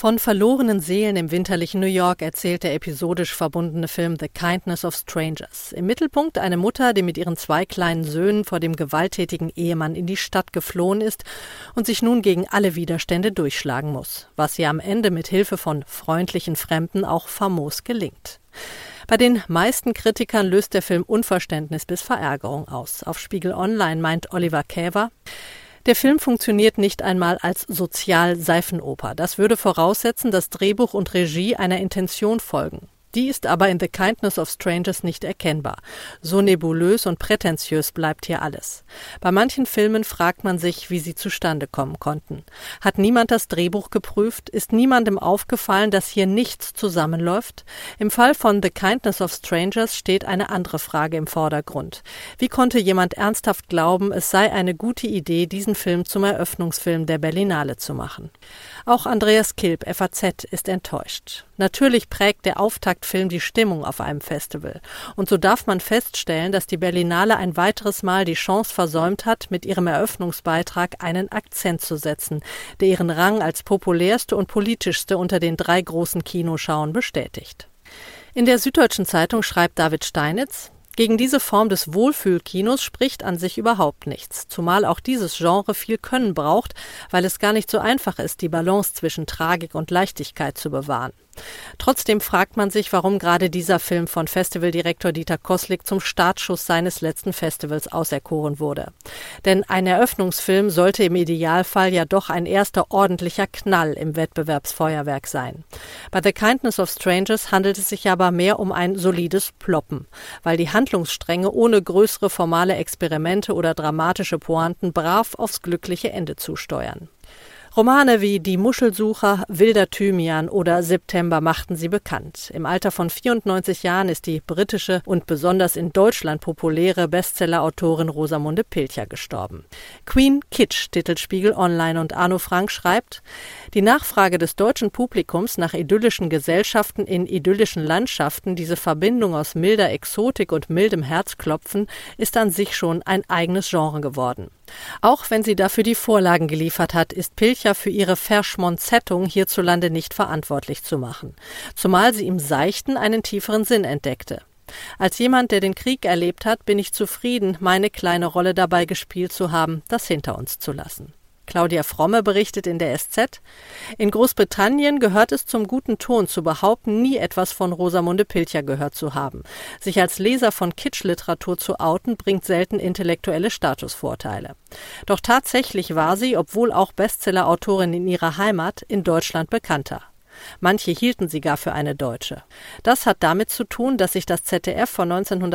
Von verlorenen Seelen im winterlichen New York erzählt der episodisch verbundene Film The Kindness of Strangers. Im Mittelpunkt eine Mutter, die mit ihren 2 kleinen Söhnen vor dem gewalttätigen Ehemann in die Stadt geflohen ist und sich nun gegen alle Widerstände durchschlagen muss, was ihr am Ende mit Hilfe von freundlichen Fremden auch famos gelingt. Bei den meisten Kritikern löst der Film Unverständnis bis Verärgerung aus. Auf Spiegel Online meint Oliver Käver: Der Film funktioniert nicht einmal als Sozial-Seifenoper. Das würde voraussetzen, dass Drehbuch und Regie einer Intention folgen. Die ist aber in The Kindness of Strangers nicht erkennbar. So nebulös und prätentiös bleibt hier alles. Bei manchen Filmen fragt man sich, wie sie zustande kommen konnten. Hat niemand das Drehbuch geprüft? Ist niemandem aufgefallen, dass hier nichts zusammenläuft? Im Fall von The Kindness of Strangers steht eine andere Frage im Vordergrund. Wie konnte jemand ernsthaft glauben, es sei eine gute Idee, diesen Film zum Eröffnungsfilm der Berlinale zu machen? Auch Andreas Kilb, FAZ, ist enttäuscht. Natürlich prägt der Auftaktfilm die Stimmung auf einem Festival. Und so darf man feststellen, dass die Berlinale ein weiteres Mal die Chance versäumt hat, mit ihrem Eröffnungsbeitrag einen Akzent zu setzen, der ihren Rang als populärste und politischste unter den 3 großen Kinoschauen bestätigt. In der Süddeutschen Zeitung schreibt David Steinitz: Gegen diese Form des Wohlfühlkinos spricht an sich überhaupt nichts, zumal auch dieses Genre viel Können braucht, weil es gar nicht so einfach ist, die Balance zwischen Tragik und Leichtigkeit zu bewahren. Trotzdem fragt man sich, warum gerade dieser Film von Festivaldirektor Dieter Koslik zum Startschuss seines letzten Festivals auserkoren wurde. Denn ein Eröffnungsfilm sollte im Idealfall ja doch ein erster ordentlicher Knall im Wettbewerbsfeuerwerk sein. Bei The Kindness of Strangers handelt es sich aber mehr um ein solides Ploppen, weil die Handlungsstränge ohne größere formale Experimente oder dramatische Pointen brav aufs glückliche Ende zusteuern. Romane wie Die Muschelsucher, Wilder Thymian oder September machten sie bekannt. Im Alter von 94 Jahren ist die britische und besonders in Deutschland populäre Bestsellerautorin Rosamunde Pilcher gestorben. Queen Kitsch, titelt Spiegel Online, und Arno Frank schreibt: Die Nachfrage des deutschen Publikums nach idyllischen Gesellschaften in idyllischen Landschaften, diese Verbindung aus milder Exotik und mildem Herzklopfen, ist an sich schon ein eigenes Genre geworden. Auch wenn sie dafür die Vorlagen geliefert hat, ist Pilcher für ihre Verschmonzettung hierzulande nicht verantwortlich zu machen, zumal sie im Seichten einen tieferen Sinn entdeckte. Als jemand, der den Krieg erlebt hat, bin ich zufrieden, meine kleine Rolle dabei gespielt zu haben, das hinter uns zu lassen. Claudia Fromme berichtet in der SZ: In Großbritannien gehört es zum guten Ton zu behaupten, nie etwas von Rosamunde Pilcher gehört zu haben. Sich als Leser von Kitschliteratur zu outen, bringt selten intellektuelle Statusvorteile. Doch tatsächlich war sie, obwohl auch Bestsellerautorin in ihrer Heimat, in Deutschland bekannter. Manche hielten sie gar für eine Deutsche. Das hat damit zu tun, dass sich das ZDF von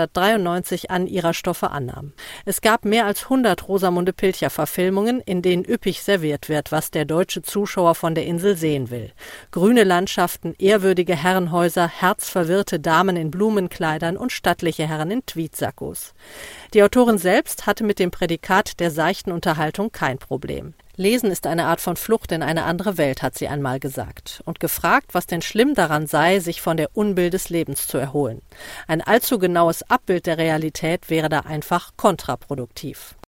1993 an ihrer Stoffe annahm. Es gab mehr als 100 Rosamunde Pilcher-Verfilmungen, in denen üppig serviert wird, was der deutsche Zuschauer von der Insel sehen will. Grüne Landschaften, ehrwürdige Herrenhäuser, herzverwirrte Damen in Blumenkleidern und stattliche Herren in Tweedsackos. Die Autorin selbst hatte mit dem Prädikat der seichten Unterhaltung kein Problem. Lesen ist eine Art von Flucht in eine andere Welt, hat sie einmal gesagt. Und gefragt, was denn schlimm daran sei, sich von der Unbill des Lebens zu erholen. Ein allzu genaues Abbild der Realität wäre da einfach kontraproduktiv.